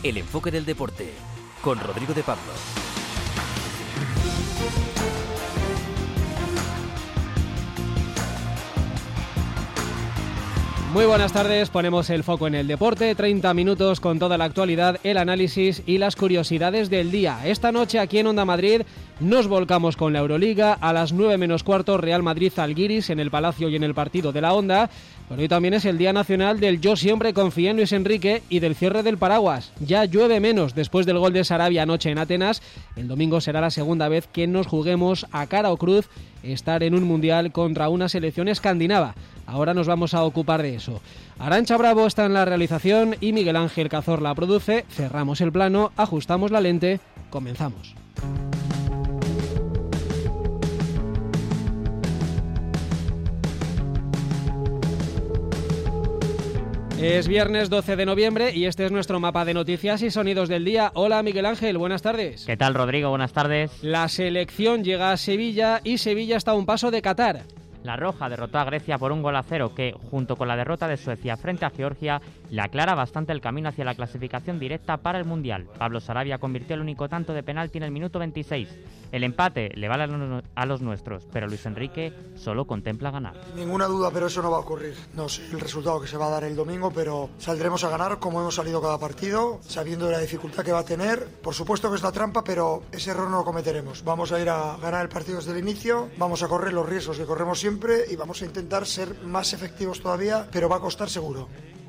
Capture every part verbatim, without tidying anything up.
El enfoque del deporte, con Rodrigo de Pablo. Muy buenas tardes, ponemos el foco en el deporte, treinta minutos con toda la actualidad, el análisis y las curiosidades del día. Esta noche aquí en Onda Madrid nos volcamos con la Euroliga, a las nueve menos cuarto Real Madrid-Zalgiris en el Palacio y en el partido de la Onda, pero hoy también es el Día Nacional del Yo Siempre Confié en Luis Enrique y del cierre del paraguas. Ya llueve menos después del gol de Sarabia anoche en Atenas, el domingo será la segunda vez que nos juguemos a cara o cruz estar en un mundial contra una selección escandinava. Ahora nos vamos a ocupar de eso. Arantxa Bravo está en la realización y Miguel Ángel Cazor la produce. Cerramos el plano, ajustamos la lente, comenzamos. Es viernes doce de noviembre y este es nuestro mapa de noticias y sonidos del día. Hola Miguel Ángel, buenas tardes. ¿Qué tal Rodrigo? Buenas tardes. La selección llega a Sevilla y Sevilla está a un paso de Qatar. La Roja derrotó a Grecia por un gol a cero que, junto con la derrota de Suecia frente a Georgia, le aclara bastante el camino hacia la clasificación directa para el Mundial. Pablo Sarabia convirtió el único tanto de penalti en el minuto veintiséis. El empate le vale a los nuestros, pero Luis Enrique solo contempla ganar. Ninguna duda, pero eso no va a ocurrir. No sé el resultado que se va a dar el domingo, pero saldremos a ganar como hemos salido cada partido, sabiendo de la dificultad que va a tener. Por supuesto que es la trampa, pero ese error no lo cometeremos. Vamos a ir a ganar el partido desde el inicio, vamos a correr los riesgos que corremos siempre y vamos a intentar ser más efectivos todavía, pero va a costar seguro.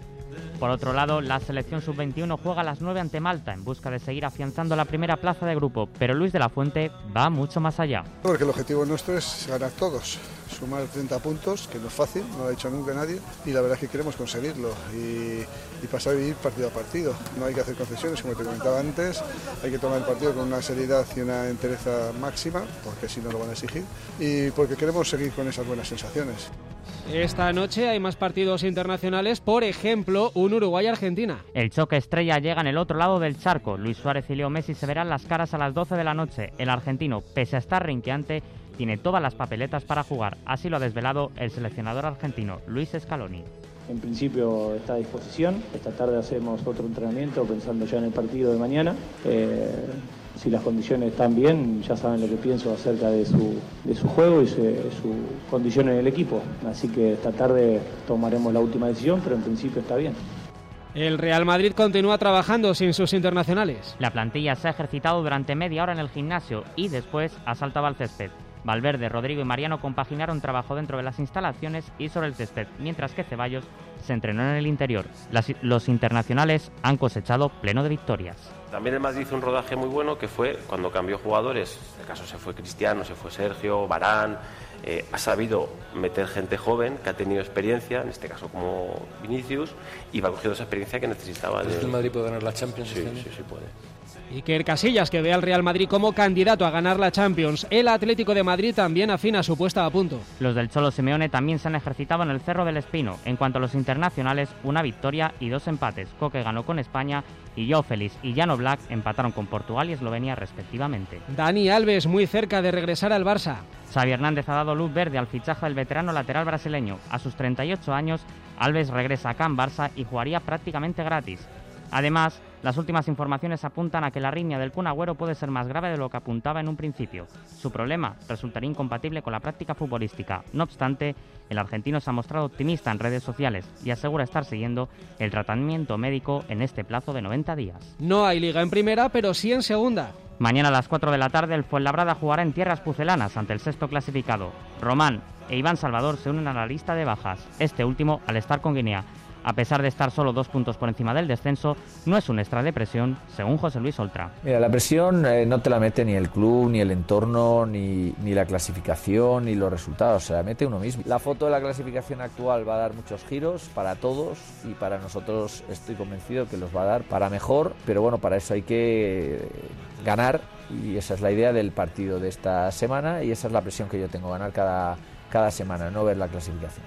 Por otro lado, la selección sub veintiuno juega a las nueve ante Malta en busca de seguir afianzando la primera plaza de grupo, pero Luis de la Fuente va mucho más allá. Porque el objetivo nuestro es ganar todos, sumar treinta puntos, que no es fácil, no lo ha hecho nunca nadie, y la verdad es que queremos conseguirlo y, y pasar a vivir partido a partido. No hay que hacer concesiones, como te comentaba antes, hay que tomar el partido con una seriedad y una entereza máxima, porque si no lo van a exigir, y porque queremos seguir con esas buenas sensaciones. Esta noche hay más partidos internacionales, por ejemplo, un Uruguay-Argentina. El choque estrella llega en el otro lado del charco. Luis Suárez y Leo Messi se verán las caras a las doce de la noche. El argentino, pese a estar renqueante, tiene todas las papeletas para jugar. Así lo ha desvelado el seleccionador argentino, Luis Scaloni. En principio está a disposición. Esta tarde hacemos otro entrenamiento pensando ya en el partido de mañana. Eh... Si las condiciones están bien, ya saben lo que pienso acerca de su, de su juego y su, su condición en el equipo. Así que esta tarde tomaremos la última decisión, pero en principio está bien. El Real Madrid continúa trabajando sin sus internacionales. La plantilla se ha ejercitado durante media hora en el gimnasio y después ha saltado al césped. Valverde, Rodrigo y Mariano compaginaron trabajo dentro de las instalaciones y sobre el césped, mientras que Ceballos se entrenó en el interior. Las, los internacionales han cosechado pleno de victorias. También el Madrid hizo un rodaje muy bueno que fue cuando cambió jugadores. En este caso se fue Cristiano, se fue Sergio, Varane. Eh, ha sabido meter gente joven que ha tenido experiencia, en este caso como Vinicius, y va cogiendo esa experiencia que necesitaba. ¿El Madrid puede ganar la Champions? Sí, sí, sí puede. Iker Casillas, que ve al Real Madrid como candidato a ganar la Champions. El Atlético de Madrid también afina su puesta a punto. Los del Cholo Simeone también se han ejercitado en el Cerro del Espino. En cuanto a los internacionales, una victoria y dos empates. Coque ganó con España y Joao Félix y Jan Oblak empataron con Portugal y Eslovenia respectivamente. Dani Alves muy cerca de regresar al Barça. Xavi Hernández ha dado luz verde al fichaje del veterano lateral brasileño. A sus treinta y ocho años, Alves regresa a Can Barça y jugaría prácticamente gratis. Además, las últimas informaciones apuntan a que la arritmia del Kun Agüero puede ser más grave de lo que apuntaba en un principio. Su problema resultaría incompatible con la práctica futbolística. No obstante, el argentino se ha mostrado optimista en redes sociales y asegura estar siguiendo el tratamiento médico en este plazo de noventa días. No hay liga en primera, pero sí en segunda. Mañana a las cuatro de la tarde el Fuenlabrada jugará en tierras pucelanas ante el sexto clasificado. Román e Iván Salvador se unen a la lista de bajas, este último al estar con Guinea. A pesar de estar solo dos puntos por encima del descenso, no es un extra de presión, según José Luis Oltra. Mira, la presión eh, no te la mete ni el club, ni el entorno, ni, ni la clasificación, ni los resultados, se la mete uno mismo. La foto de la clasificación actual va a dar muchos giros para todos y para nosotros estoy convencido que los va a dar para mejor, pero bueno, para eso hay que ganar y esa es la idea del partido de esta semana y esa es la presión que yo tengo, ganar cada, cada semana, no ver la clasificación.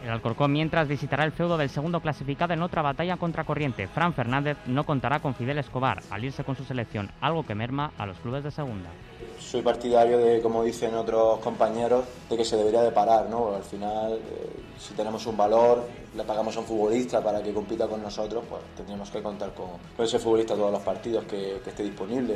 El Alcorcón, mientras, visitará el feudo del segundo clasificado en otra batalla contra corriente. Fran Fernández no contará con Fidel Escobar al irse con su selección, algo que merma a los clubes de segunda. Soy partidario de, como dicen otros compañeros, de que se debería de parar, ¿no? Al final, eh, si tenemos un valor, le pagamos a un futbolista para que compita con nosotros, pues tendríamos que contar con, con ese futbolista todos los partidos que, que esté disponible.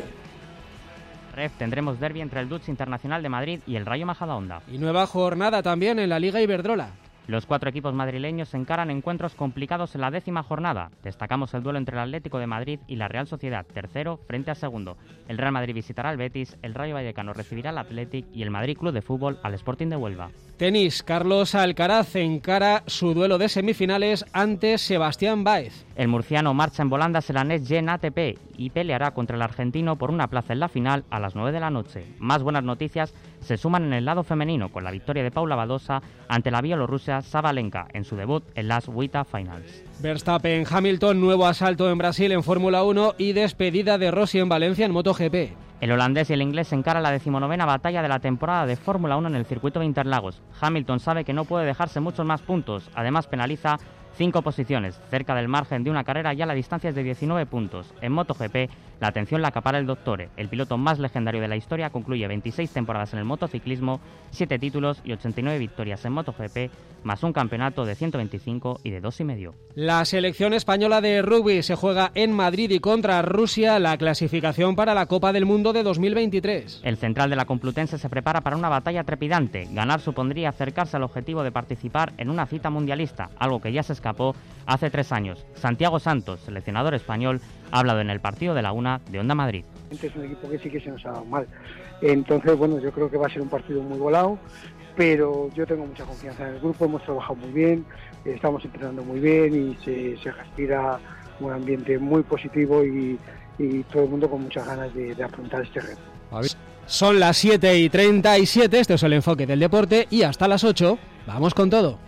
Ref, tendremos derbi entre el Dutch Internacional de Madrid y el Rayo Majadahonda. Y nueva jornada también en la Liga Iberdrola. Los cuatro equipos madrileños se encaran encuentros complicados en la décima jornada. Destacamos el duelo entre el Atlético de Madrid y la Real Sociedad, tercero frente a segundo. El Real Madrid visitará al Betis, el Rayo Vallecano recibirá al Athletic y el Madrid Club de Fútbol al Sporting de Huelva. Tenis, Carlos Alcaraz encara su duelo de semifinales ante Sebastián Báez. El murciano marcha en volandas en la Next Gen A T P y peleará contra el argentino por una plaza en la final a las nueve de la noche. Más buenas noticias se suman en el lado femenino con la victoria de Paula Badosa ante la bielorrusa Sabalenka en su debut en las W T A Finals. Verstappen, Hamilton, nuevo asalto en Brasil en Fórmula uno y despedida de Rossi en Valencia en MotoGP. El holandés y el inglés encaran la decimonovena batalla de la temporada de Fórmula uno en el circuito de Interlagos. Hamilton sabe que no puede dejarse muchos más puntos, además penaliza cinco posiciones, cerca del margen de una carrera ya la distancia es de diecinueve puntos. En MotoGP, la atención la acapara el Dottore. El piloto más legendario de la historia concluye veintiséis temporadas en el motociclismo, siete títulos y ochenta y nueve victorias en MotoGP, más un campeonato de ciento veinticinco y de dos y medio. La selección española de rugby se juega en Madrid y contra Rusia la clasificación para la Copa del Mundo de dos mil veintitrés. El central de la Complutense se prepara para una batalla trepidante. Ganar supondría acercarse al objetivo de participar en una cita mundialista, algo que ya se escapó hace tres años. Santiago Santos, seleccionador español, ha hablado en el partido de la una de Onda Madrid. Es un equipo que sí que se nos ha dado mal. Entonces, bueno, yo creo que va a ser un partido muy volado, pero yo tengo mucha confianza en el grupo, hemos trabajado muy bien, estamos entrenando muy bien y se, se respira un ambiente muy positivo y, y todo el mundo con muchas ganas de, de afrontar este reto. Son las siete y treinta y siete, este es el enfoque del deporte y hasta las ocho vamos con todo.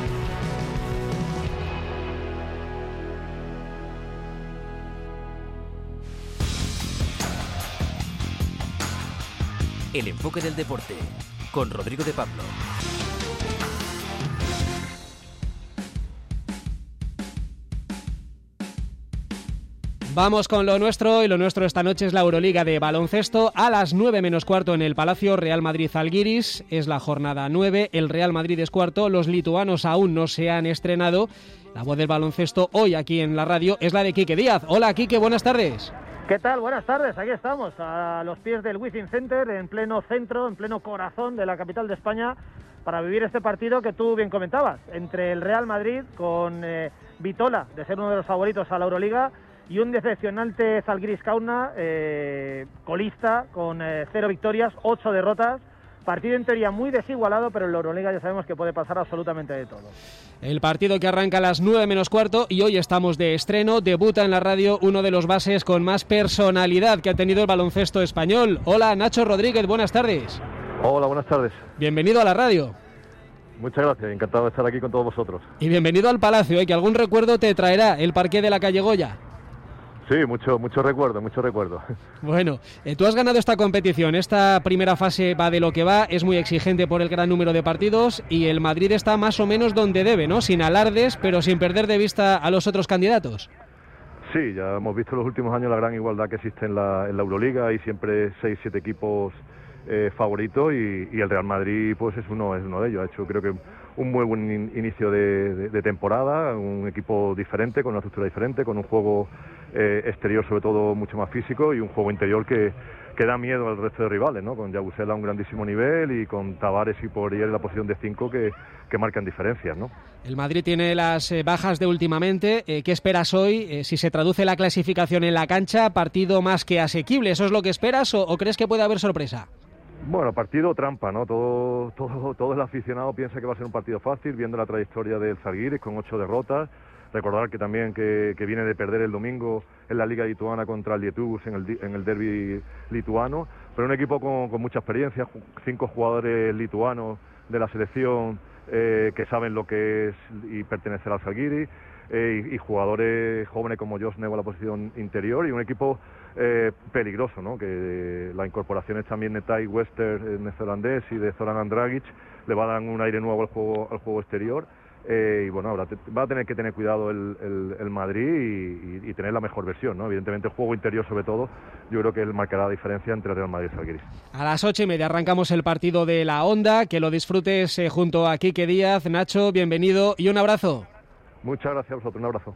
El enfoque del deporte, con Rodrigo de Pablo. Vamos con lo nuestro, y lo nuestro esta noche es la Euroliga de baloncesto. A las nueve menos cuarto en el Palacio, Real Madrid-Zalgiris. Es la jornada nueve, el Real Madrid es cuarto, los lituanos aún no se han estrenado. La voz del baloncesto hoy aquí en la radio es la de Quique Díaz. Hola Quique, buenas tardes. ¿Qué tal? Buenas tardes, aquí estamos, a los pies del Wizzing Center, en pleno centro, en pleno corazón de la capital de España, para vivir este partido que tú bien comentabas, entre el Real Madrid, con eh, Vitola, de ser uno de los favoritos a la Euroliga, y un decepcionante Zalgiris Kauna, eh, colista, con eh, cero victorias, ocho derrotas. Partido en teoría muy desigualado, pero en la Euroliga ya sabemos que puede pasar absolutamente de todo. El partido que arranca a las nueve menos cuarto y hoy estamos de estreno. Debuta en la radio uno de los bases con más personalidad que ha tenido el baloncesto español. Hola, Nacho Rodríguez, buenas tardes. Hola, buenas tardes. Bienvenido a la radio. Muchas gracias, encantado de estar aquí con todos vosotros. Y bienvenido al Palacio, ¿eh? Que algún recuerdo te traerá el parqué de la calle Goya. Sí, mucho, mucho recuerdo, mucho recuerdo. Bueno, eh, tú has ganado esta competición. Esta primera fase va de lo que va, es muy exigente por el gran número de partidos y el Madrid está más o menos donde debe, ¿no? Sin alardes, pero sin perder de vista a los otros candidatos. Sí, ya hemos visto en los últimos años la gran igualdad que existe en la, en la Euroliga. Hay siempre seis, siete equipos eh, favoritos y, y el Real Madrid pues es uno, es uno de ellos. Ha hecho creo que un muy buen in, inicio de, de, de temporada, un equipo diferente, con una estructura diferente, con un juego eh, exterior sobre todo mucho más físico y un juego interior que, que da miedo al resto de rivales, ¿no? Con Yabusel a un grandísimo nivel y con Tavares y Poirier en la posición de cinco que, que marcan diferencias, ¿no? El Madrid tiene las eh, bajas de últimamente. Eh, ¿Qué esperas hoy? Eh, si se traduce la clasificación en la cancha, partido más que asequible. ¿Eso es lo que esperas o, o crees que puede haber sorpresa? Bueno, partido trampa, ¿no? Todo, todo, todo el aficionado piensa que va a ser un partido fácil, viendo la trayectoria del Zalgiris con ocho derrotas. Recordar que también que, que viene de perder el domingo en la Liga Lituana contra el Lietuvis en el, en el derbi lituano, pero un equipo con, con mucha experiencia, cinco jugadores lituanos de la selección eh, que saben lo que es y pertenecer al Zalgiris, eh, y, y jugadores jóvenes como Josh Nebo a la posición interior, y un equipo eh, peligroso, ¿no? Que eh, las incorporaciones también de Tai Wester, eh, neozelandés, y de Zoran Andragic le va a dar un aire nuevo al juego, al juego exterior. Eh, y bueno, ahora te, va a tener que tener cuidado el, el, el Madrid y, y, y tener la mejor versión, ¿no? Evidentemente el juego interior sobre todo, yo creo que él marcará la diferencia entre Real Madrid y Zalgiris. A las ocho y media arrancamos el partido de la Onda, que lo disfrutes eh, junto a Quique Díaz. Nacho, bienvenido y un abrazo. Muchas gracias a vosotros, un abrazo.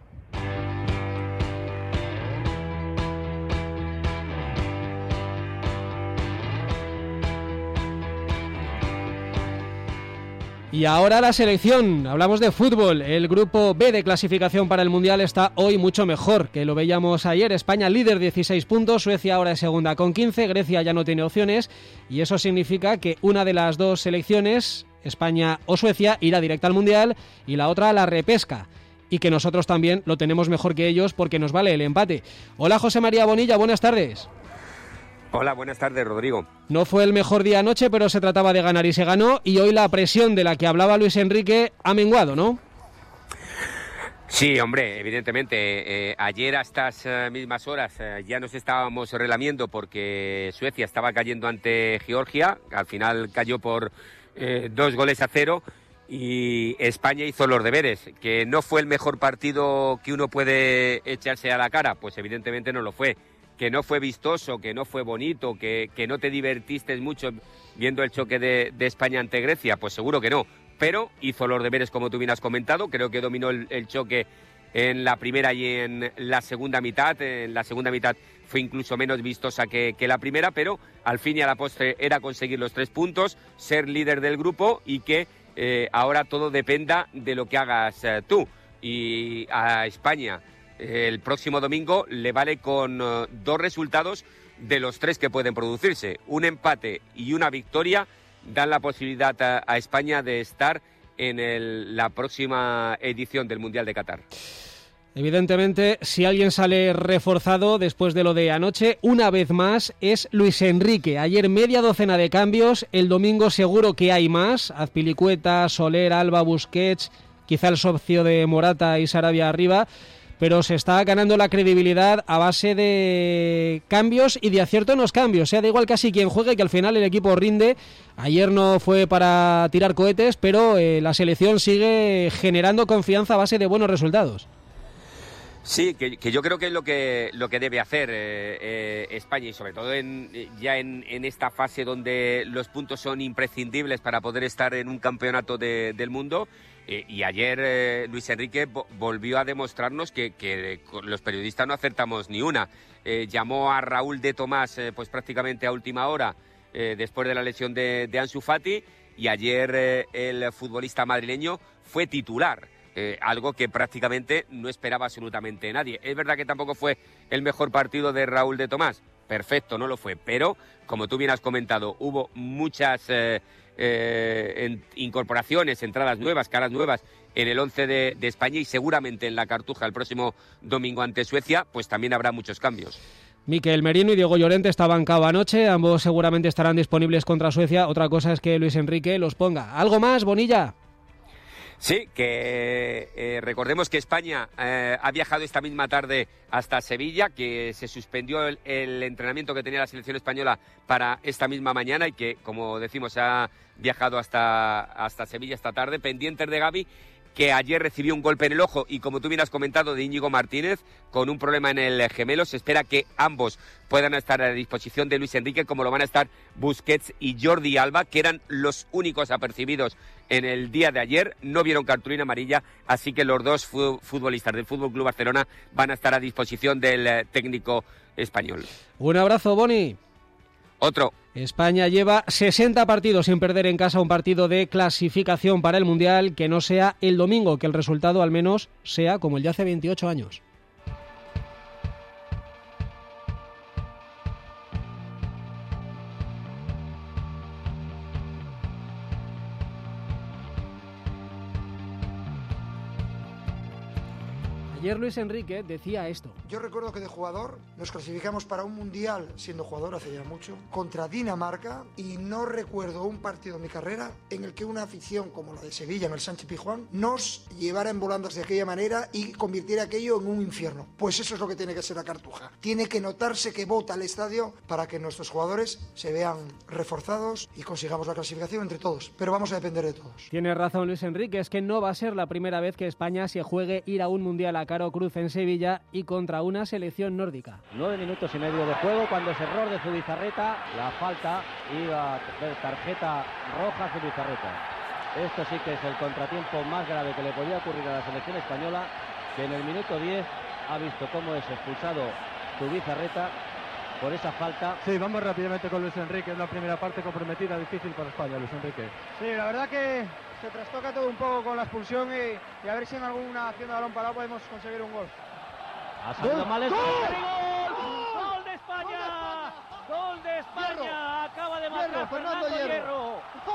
Y ahora la selección, hablamos de fútbol. El grupo B de clasificación para el Mundial está hoy mucho mejor que lo veíamos ayer. España líder dieciséis puntos, Suecia ahora es segunda con quince, Grecia ya no tiene opciones y eso significa que una de las dos selecciones, España o Suecia, irá directa al Mundial y la otra a la repesca. Y que nosotros también lo tenemos mejor que ellos porque nos vale el empate. Hola José María Bonilla, buenas tardes. Hola, buenas tardes, Rodrigo. No fue el mejor día anoche, pero se trataba de ganar y se ganó, y hoy la presión de la que hablaba Luis Enrique ha menguado, ¿no? Sí, hombre, evidentemente. Eh, ayer a estas eh, mismas horas eh, ya nos estábamos relamiendo porque Suecia estaba cayendo ante Georgia, al final cayó por eh, dos goles a cero, y España hizo los deberes. Que no fue el mejor partido que uno puede echarse a la cara, pues evidentemente no lo fue. Que no fue vistoso, que no fue bonito, que, que no te divertiste mucho viendo el choque de, de España ante Grecia, pues seguro que no. Pero hizo los deberes, como tú bien has comentado. Creo que dominó el, el choque en la primera y en la segunda mitad. En la segunda mitad fue incluso menos vistosa que, que la primera, pero al fin y a la postre era conseguir los tres puntos, ser líder del grupo y que eh, ahora todo dependa de lo que hagas eh, tú. Y a España el próximo domingo le vale con uh, dos resultados de los tres que pueden producirse. Un empate y una victoria dan la posibilidad a, a España de estar en el, la próxima edición del Mundial de Qatar. Evidentemente, si alguien sale reforzado después de lo de anoche, una vez más es Luis Enrique. Ayer media docena de cambios, el domingo seguro que hay más. Azpilicueta, Soler, Alba, Busquets, quizá el socio de Morata y Sarabia arriba, pero se está ganando la credibilidad a base de cambios y de acierto en los cambios. O sea, da igual casi quien juegue, que al final el equipo rinde. Ayer no fue para tirar cohetes, pero eh, la selección sigue generando confianza a base de buenos resultados. Sí, que, que yo creo que es lo que lo que debe hacer eh, eh, España, y sobre todo en, ya en, en esta fase donde los puntos son imprescindibles para poder estar en un campeonato de, del mundo. Eh, y ayer eh, Luis Enrique volvió a demostrarnos que, que los periodistas no acertamos ni una. Eh, llamó a Raúl de Tomás eh, pues prácticamente a última hora eh, después de la lesión de, de Ansu Fati, y ayer eh, el futbolista madrileño fue titular. Eh, algo que prácticamente no esperaba absolutamente nadie. Es verdad que tampoco fue el mejor partido de Raúl de Tomás, perfecto, no lo fue, pero como tú bien has comentado, hubo muchas eh, eh, en, incorporaciones, entradas nuevas, caras nuevas en el once de, de España, y seguramente en la Cartuja el próximo domingo ante Suecia, pues también habrá muchos cambios. Mikel Merino y Diego Llorente estaban cabo anoche, ambos seguramente estarán disponibles contra Suecia. Otra cosa es que Luis Enrique los ponga. ¿Algo más, Bonilla? Sí, que eh, recordemos que España eh, ha viajado esta misma tarde hasta Sevilla, que se suspendió el, el entrenamiento que tenía la selección española para esta misma mañana, y que, como decimos, ha viajado hasta, hasta Sevilla esta tarde, pendientes de Gavi, que ayer recibió un golpe en el ojo, y como tú bien has comentado, de Íñigo Martínez, con un problema en el gemelo. Se espera que ambos puedan estar a disposición de Luis Enrique, como lo van a estar Busquets y Jordi Alba, que eran los únicos apercibidos en el día de ayer. No vieron cartulina amarilla, así que los dos futbolistas del Fútbol Club Barcelona van a estar a disposición del técnico español. Un abrazo, Boni. Otro. España lleva sesenta partidos sin perder en casa, un partido de clasificación para el Mundial, que no sea el domingo, que el resultado al menos sea como el de hace veintiocho años. Ayer Luis Enrique decía esto. Yo recuerdo que de jugador nos clasificamos para un mundial, siendo jugador hace ya mucho, contra Dinamarca, y no recuerdo un partido en mi carrera en el que una afición como la de Sevilla en el Sánchez Pizjuán nos llevara en volandas de aquella manera y convirtiera aquello en un infierno. Pues eso es lo que tiene que ser la Cartuja. Tiene que notarse que vota el estadio para que nuestros jugadores se vean reforzados y consigamos la clasificación entre todos. Pero vamos a depender de todos. Tiene razón Luis Enrique, es que no va a ser la primera vez que España se juegue ir a un mundial a Caro Cruz en Sevilla y contra una selección nórdica. Nueve minutos y medio de juego cuando es error de Zubizarreta, la falta iba a ver tarjeta roja a Zubizarreta. Esto sí que es el contratiempo más grave que le podía ocurrir a la selección española, que en el minuto diez ha visto cómo es expulsado Zubizarreta por esa falta. Sí, vamos rápidamente con Luis Enrique, es la primera parte comprometida, difícil para España, Luis Enrique. Sí, la verdad que se trastoca todo un poco con la expulsión y, y a ver si en alguna acción de balón parado podemos conseguir un gol. Ha salido mal el ¡Gol! ¡Gol! ¡Gol de España! ¡Gol de España! Hierro. Acaba de marcar Hierro, Fernando, Fernando Hierro.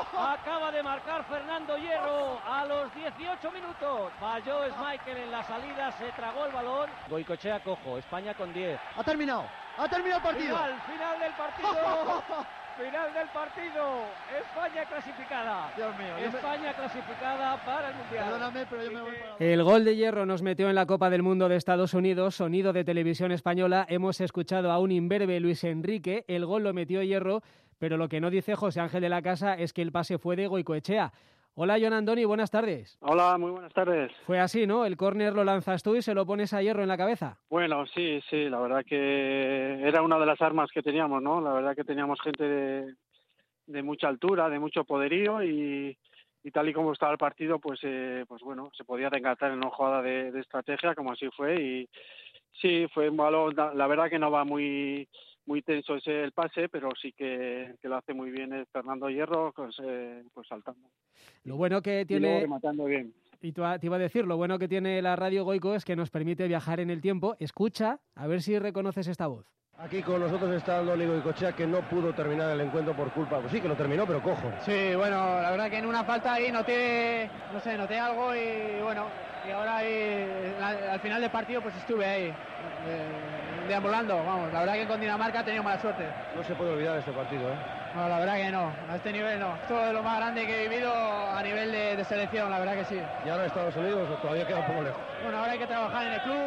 Acaba de marcar Fernando Hierro a los dieciocho minutos. Falló Schmeichel en la salida, se tragó el balón. Goicoechea cojo, España con diez. Ha terminado, ha terminado el partido. Final, final del partido. Final del partido. España clasificada. Dios mío. España me... clasificada para el Mundial. Perdóname, pero yo me voy para... El gol de Hierro nos metió en la Copa del Mundo de Estados Unidos, sonido de televisión española. Hemos escuchado a un imberbe Luis Enrique, el gol lo metió Hierro, pero lo que no dice José Ángel de la Casa es que el pase fue de Goicoechea. Hola, Jon Andoni, buenas tardes. Hola, muy buenas tardes. Fue así, ¿no? El córner lo lanzas tú y se lo pones a Hierro en la cabeza. Bueno, sí, sí, la verdad que era una de las armas que teníamos, ¿no? La verdad que teníamos gente de, de mucha altura, de mucho poderío y, y tal y como estaba el partido, pues eh, pues bueno, se podía reengatar en una jugada de, de estrategia, como así fue, y sí, fue un balón, la verdad que no va muy... muy tenso ese el pase, pero sí que, que lo hace muy bien el Fernando Hierro, pues, eh, pues saltando. Lo bueno que tiene... Y luego rematando bien. Y te iba a decir, lo bueno que tiene la radio Goico es que nos permite viajar en el tiempo. Escucha, a ver si reconoces esta voz. Aquí con nosotros está Loli Goicoechea, que no pudo terminar el encuentro por culpa. Pues sí, que lo terminó, pero cojo. Sí, bueno, la verdad que en una falta ahí noté, no sé, noté algo y bueno, y ahora ahí, al final del partido pues estuve ahí, eh, deambulando, vamos. La verdad que con Dinamarca he tenido mala suerte. No se puede olvidar este partido, ¿eh? No, la verdad que no, a este nivel no. Esto es lo más grande que he vivido a nivel de, de selección, la verdad que sí. ¿Y ahora Estados Unidos todavía queda un poco lejos? Bueno, ahora hay que trabajar en el club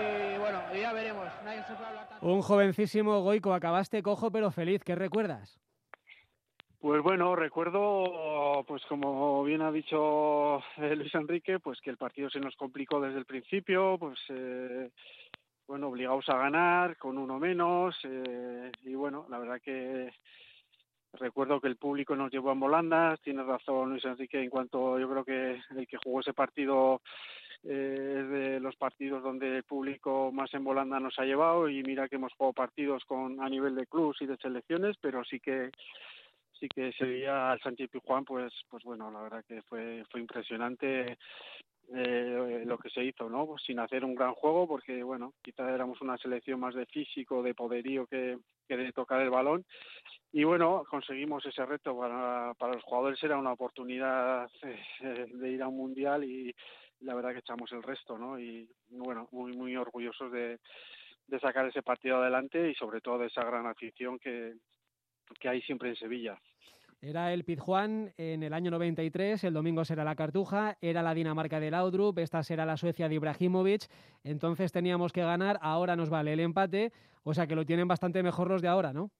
y bueno, y ya veremos. Nadie se puede hablar tanto. Un jovencísimo Goico, acabaste cojo pero feliz, ¿qué recuerdas? Pues bueno, recuerdo, pues como bien ha dicho eh, Luis Enrique, pues que el partido se nos complicó desde el principio, pues eh, bueno, obligados a ganar con uno menos eh, y bueno, la verdad que recuerdo que el público nos llevó en volandas. Tiene razón Luis Enrique en cuanto yo creo que el que jugó ese partido eh, es de los partidos donde el público más en volanda nos ha llevado, y mira que hemos jugado partidos con a nivel de clubs y de selecciones, pero sí que sí que se veía al Sánchez Pizjuán, pues pues bueno, la verdad que fue fue impresionante eh, lo que se hizo, ¿no? Pues sin hacer un gran juego, porque bueno, quizá éramos una selección más de físico, de poderío que, que de tocar el balón. Y bueno, conseguimos ese reto. Para, para los jugadores era una oportunidad eh, de ir a un mundial y la verdad que echamos el resto, ¿no? Y bueno, muy muy orgullosos de, de sacar ese partido adelante y sobre todo de esa gran afición que, que hay siempre en Sevilla. Era el Pizjuán en el año noventa y tres, el domingo será la Cartuja, era la Dinamarca de Laudrup, esta será la Suecia de Ibrahimovic, entonces teníamos que ganar, ahora nos vale el empate, o sea que lo tienen bastante mejor los de ahora, ¿no?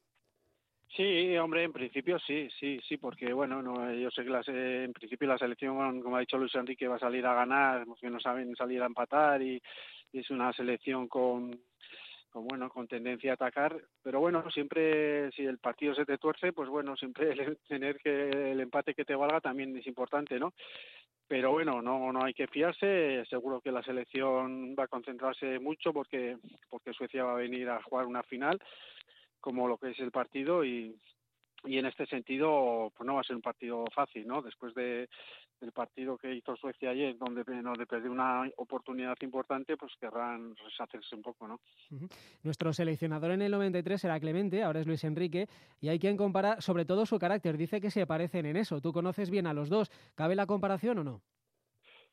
Sí, hombre, en principio sí, sí, sí, porque bueno, no, yo sé que las, eh, en principio la selección, como ha dicho Luis Enrique, va a salir a ganar, que no saben salir a empatar y, y es una selección con... con bueno, con tendencia a atacar, pero bueno, siempre si el partido se te tuerce, pues bueno, siempre el, tener que el empate que te valga también es importante, ¿no? Pero bueno, no no hay que fiarse, seguro que la selección va a concentrarse mucho porque porque Suecia va a venir a jugar una final como lo que es el partido y y en este sentido pues no va a ser un partido fácil, ¿no? Después de del partido que hizo Suecia ayer, donde donde perdió una oportunidad importante, pues querrán reshacerse un poco, ¿no? Uh-huh. Nuestro seleccionador en el noventa y tres era Clemente, ahora es Luis Enrique, y hay quien compara sobre todo su carácter, dice que se parecen en eso. Tú conoces bien a los dos, ¿cabe la comparación o no?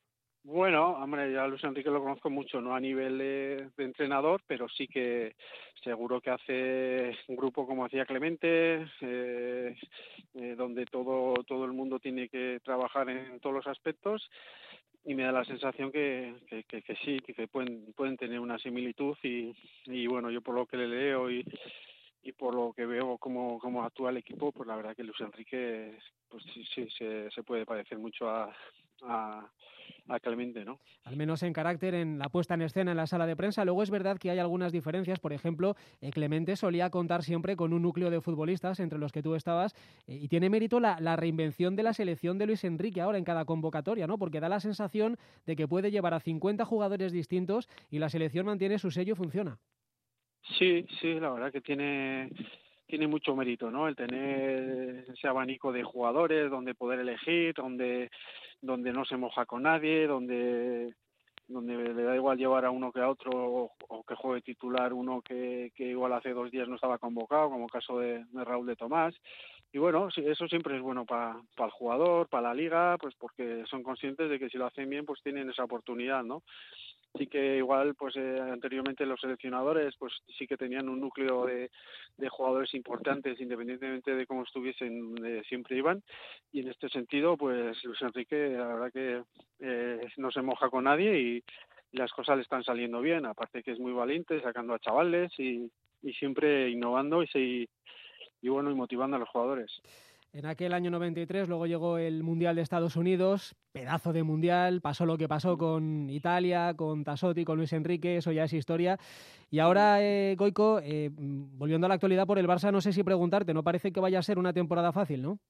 Bueno, hombre, ya Luis Enrique lo conozco mucho, no a nivel de, de entrenador, pero sí que seguro que hace un grupo, como hacía Clemente, eh, eh, donde todo todo el mundo tiene que trabajar en todos los aspectos, y me da la sensación que, que, que, que sí, que pueden pueden tener una similitud y, y bueno, yo por lo que le leo y y por lo que veo cómo, cómo actúa el equipo, pues la verdad que Luis Enrique pues sí, sí se, se puede parecer mucho a, a, a Clemente, ¿no? Al menos en carácter, en la puesta en escena en la sala de prensa. Luego es verdad que hay algunas diferencias. Por ejemplo, eh, Clemente solía contar siempre con un núcleo de futbolistas entre los que tú estabas, eh, y tiene mérito la, la reinvención de la selección de Luis Enrique ahora en cada convocatoria, ¿no? Porque da la sensación de que puede llevar a cincuenta jugadores distintos y la selección mantiene su sello y funciona. Sí, sí, la verdad que tiene tiene mucho mérito, ¿no? El tener ese abanico de jugadores donde poder elegir, donde donde no se moja con nadie, donde donde le da igual llevar a uno que a otro, o, o que juegue titular uno que, que igual hace dos días no estaba convocado, como el caso de, de Raúl de Tomás. Y bueno, sí, eso siempre es bueno para pa el jugador, para la liga, pues porque son conscientes de que si lo hacen bien, pues tienen esa oportunidad, ¿no? Sí que igual, pues eh, anteriormente los seleccionadores, pues sí que tenían un núcleo de, de jugadores importantes, independientemente de cómo estuviesen, eh, siempre iban. Y en este sentido, pues Luis Enrique, la verdad que eh, no se moja con nadie y, y las cosas le están saliendo bien. Aparte que es muy valiente, sacando a chavales y, y siempre innovando y, se, y bueno, y motivando a los jugadores. En aquel año noventa y tres luego llegó el Mundial de Estados Unidos, pedazo de Mundial, pasó lo que pasó con Italia, con Tassotti, con Luis Enrique, eso ya es historia. Y ahora, eh, Goico, eh, volviendo a la actualidad por el Barça, no sé si preguntarte, no parece que vaya a ser una temporada fácil, ¿no?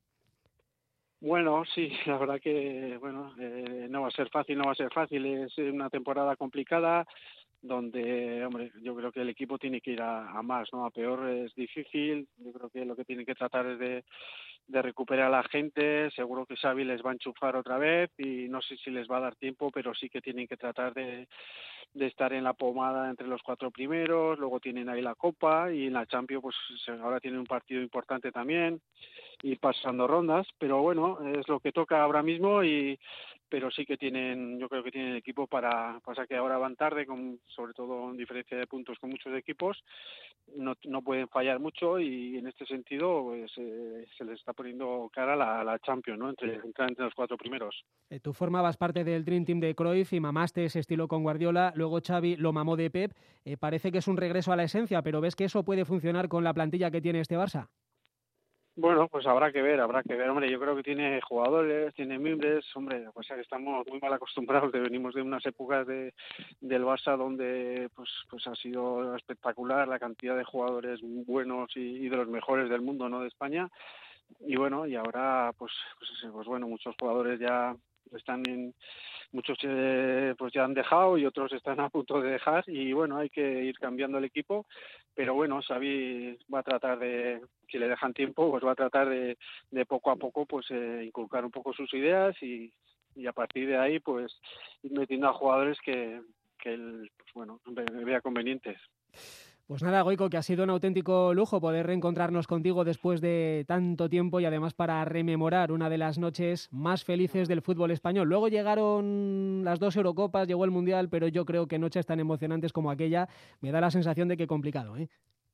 Bueno, sí, la verdad que bueno, eh, no va a ser fácil, no va a ser fácil, es una temporada complicada, donde, hombre, yo creo que el equipo tiene que ir a, a más, ¿no? A peor es difícil, yo creo que lo que tienen que tratar es de, de recuperar a la gente, seguro que Xavi les va a enchufar otra vez y no sé si les va a dar tiempo, pero sí que tienen que tratar de, de estar en la pomada entre los cuatro primeros, luego tienen ahí la Copa y en la Champions pues ahora tienen un partido importante también, ir pasando rondas, pero bueno, es lo que toca ahora mismo y pero sí que tienen, yo creo que tienen equipo para, pasa que ahora van tarde, con, sobre todo en diferencia de puntos con muchos equipos, no, no pueden fallar mucho y en este sentido pues, eh, se les está poniendo cara a la, a la Champions, ¿no? Entre, entrar entre los cuatro primeros. Eh, tú formabas parte del Dream Team de Cruyff y mamaste ese estilo con Guardiola, luego Xavi lo mamó de Pep, eh, parece que es un regreso a la esencia, pero ¿ves que eso puede funcionar con la plantilla que tiene este Barça? Bueno, pues habrá que ver, habrá que ver, hombre, yo creo que tiene jugadores, tiene miembros, hombre, pues que estamos muy mal acostumbrados, de, venimos de unas épocas de, del Barça donde pues pues ha sido espectacular la cantidad de jugadores buenos y, y de los mejores del mundo, ¿no?, de España, y bueno, y ahora pues pues, pues bueno, muchos jugadores ya están en, muchos eh, pues ya han dejado y otros están a punto de dejar y bueno, hay que ir cambiando el equipo, pero bueno, Xavi va a tratar de, si le dejan tiempo, pues va a tratar de, de poco a poco pues eh, inculcar un poco sus ideas y, y a partir de ahí pues ir metiendo a jugadores que, que él, pues bueno, vea convenientes. Pues nada, Goico, que ha sido un auténtico lujo poder reencontrarnos contigo después de tanto tiempo y además para rememorar una de las noches más felices del fútbol español. Luego llegaron las dos Eurocopas, llegó el Mundial, pero yo creo que noches tan emocionantes como aquella me da la sensación de que complicado, ¿eh?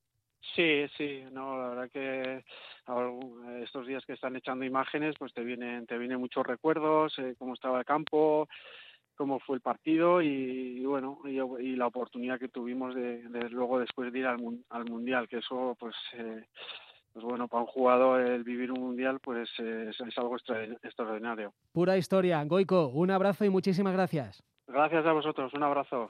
Sí, sí, no, la verdad que estos días que están echando imágenes, pues te vienen, te vienen muchos recuerdos, eh, cómo estaba el campo, cómo fue el partido y, y bueno, y, y la oportunidad que tuvimos de, de luego después de ir al, al Mundial, que eso pues eh, pues bueno, para un jugador el vivir un Mundial pues eh, es, es algo extra, extraordinario. Pura historia. Goico, un abrazo y muchísimas gracias. Gracias a vosotros, un abrazo.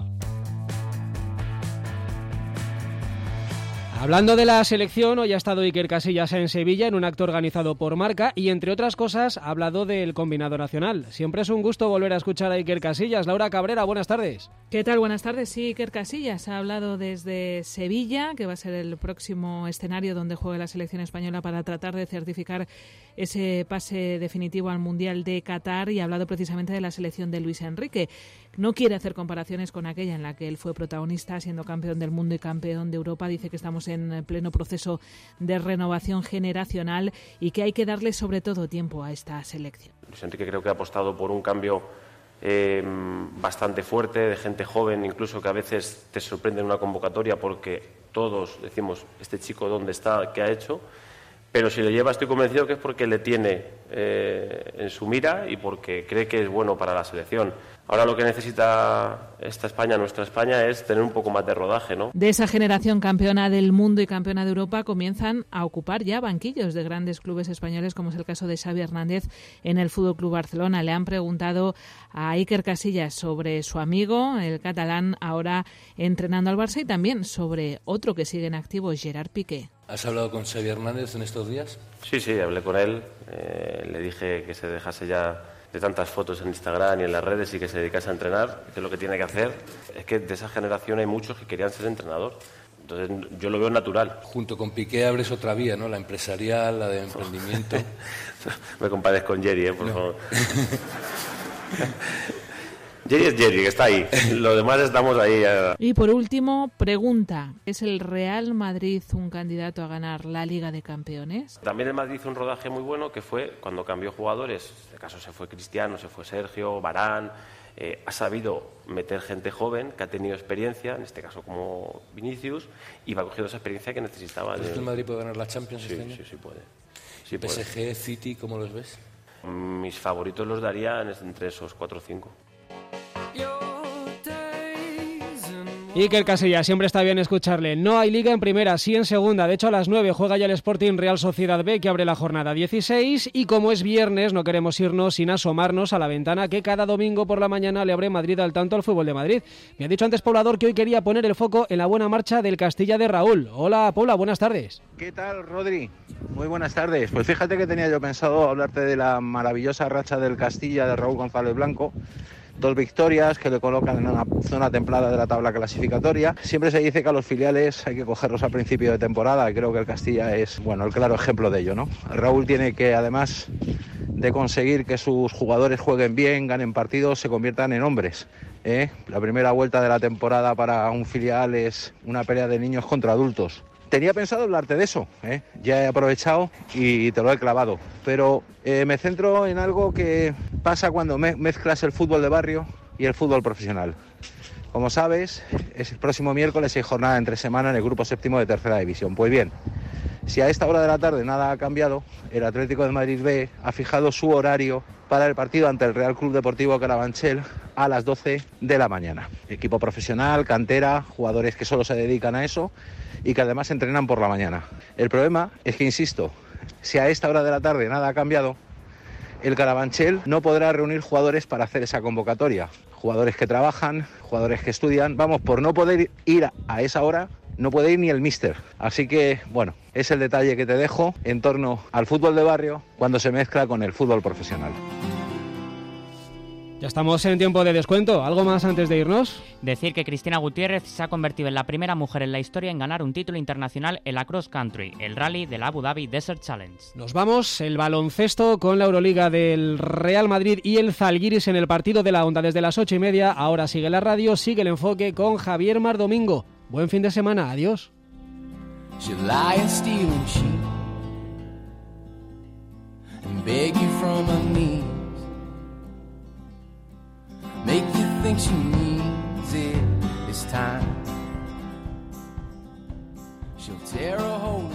Hablando de la selección, hoy ha estado Iker Casillas en Sevilla en un acto organizado por Marca y, entre otras cosas, ha hablado del combinado nacional. Siempre es un gusto volver a escuchar a Iker Casillas. Laura Cabrera, buenas tardes. ¿Qué tal? Buenas tardes. Sí, Iker Casillas ha hablado desde Sevilla, que va a ser el próximo escenario donde juegue la selección española para tratar de certificar ese pase definitivo al Mundial de Qatar, y ha hablado precisamente de la selección de Luis Enrique. No quiere hacer comparaciones con aquella en la que él fue protagonista, siendo campeón del mundo y campeón de Europa. Dice que estamos en pleno proceso de renovación generacional y que hay que darle sobre todo tiempo a esta selección. Luis Enrique creo que ha apostado por un cambio eh, bastante fuerte, de gente joven, incluso que a veces te sorprende en una convocatoria porque todos decimos, este chico dónde está, qué ha hecho, pero si lo lleva estoy convencido que es porque le tiene eh, en su mira y porque cree que es bueno para la selección. Ahora lo que necesita esta España, nuestra España, es tener un poco más de rodaje, ¿no? De esa generación campeona del mundo y campeona de Europa comienzan a ocupar ya banquillos de grandes clubes españoles, como es el caso de Xavi Hernández en el F C Barcelona. Le han preguntado a Iker Casillas sobre su amigo, el catalán, ahora entrenando al Barça, y también sobre otro que sigue en activo, Gerard Piqué. ¿Has hablado con Xavi Hernández en estos días? Sí, sí, hablé con él. Eh, le dije que se dejase ya de tantas fotos en Instagram y en las redes y que se dedicase a entrenar, que es lo que tiene que hacer. Es que de esa generación hay muchos que querían ser entrenador. Entonces yo lo veo natural. Junto con Piqué abres otra vía, ¿no? La empresarial, la de emprendimiento. Me compares con Jerry, ¿eh? Por no. favor. Jerry es Jerry, que está ahí. Los demás estamos ahí. Ya. Y por último, pregunta, ¿es el Real Madrid un candidato a ganar la Liga de Campeones? También el Madrid hizo un rodaje muy bueno que fue cuando cambió jugadores. En este caso se fue Cristiano, se fue Sergio, Varane. Eh, ha sabido meter gente joven que ha tenido experiencia, en este caso como Vinicius, y va cogiendo esa experiencia que necesitaba. ¿Crees que el Madrid puede ganar la Champions sí, este año? Sí, sí puede. Sí P S G, puede. City, ¿cómo los ves? Mis favoritos los daría entre esos cuatro o cinco. Iker Casillas, siempre está bien escucharle. No hay liga en primera, sí en segunda. De hecho, a las nueve juega ya el Sporting Real Sociedad B, que abre la jornada dieciséis. Y como es viernes, no queremos irnos sin asomarnos a la ventana que cada domingo por la mañana le abre Madrid al tanto al fútbol de Madrid. Me ha dicho antes Poblador que hoy quería poner el foco en la buena marcha del Castilla de Raúl. Hola, Paula, buenas tardes. ¿Qué tal, Rodri? Muy buenas tardes. Pues fíjate que tenía yo pensado hablarte de la maravillosa racha del Castilla de Raúl González Blanco. Dos victorias que le colocan en una zona templada de la tabla clasificatoria. Siempre se dice que a los filiales hay que cogerlos a principio de temporada y creo que el Castilla es, bueno, el claro ejemplo de ello, ¿no? Raúl tiene que, además de conseguir que sus jugadores jueguen bien, ganen partidos, se conviertan en hombres, ¿eh? La primera vuelta de la temporada para un filial es una pelea de niños contra adultos. Tenía pensado hablarte de eso, ¿eh? Ya he aprovechado y te lo he clavado, pero eh, me centro en algo que pasa cuando me- mezclas el fútbol de barrio y el fútbol profesional. Como sabes, es el próximo miércoles hay jornada entre semana en el grupo séptimo de tercera división. Pues bien, si a esta hora de la tarde nada ha cambiado, el Atlético de Madrid B ha fijado su horario para el partido ante el Real Club Deportivo Carabanchel a las doce de la mañana. Equipo profesional, cantera, jugadores que solo se dedican a eso y que además entrenan por la mañana. El problema es que, insisto, si a esta hora de la tarde nada ha cambiado, el Carabanchel no podrá reunir jugadores para hacer esa convocatoria. Jugadores que trabajan, jugadores que estudian. Vamos, por no poder ir a esa hora, no puede ir ni el míster. Así que, bueno, es el detalle que te dejo en torno al fútbol de barrio cuando se mezcla con el fútbol profesional. Ya estamos en tiempo de descuento. ¿Algo más antes de irnos? Decir que Cristina Gutiérrez se ha convertido en la primera mujer en la historia en ganar un título internacional en la cross country, el rally del Abu Dhabi Desert Challenge. Nos vamos, el baloncesto con la Euroliga del Real Madrid y el Zalgiris en el partido de la Onda desde las ocho y media. Ahora sigue la radio, sigue el enfoque con Javier Mar Domingo. Buen fin de semana, adiós. She'll lie and steal and cheat and beg you from her knees, make you think she needs it this time. She'll tear a hole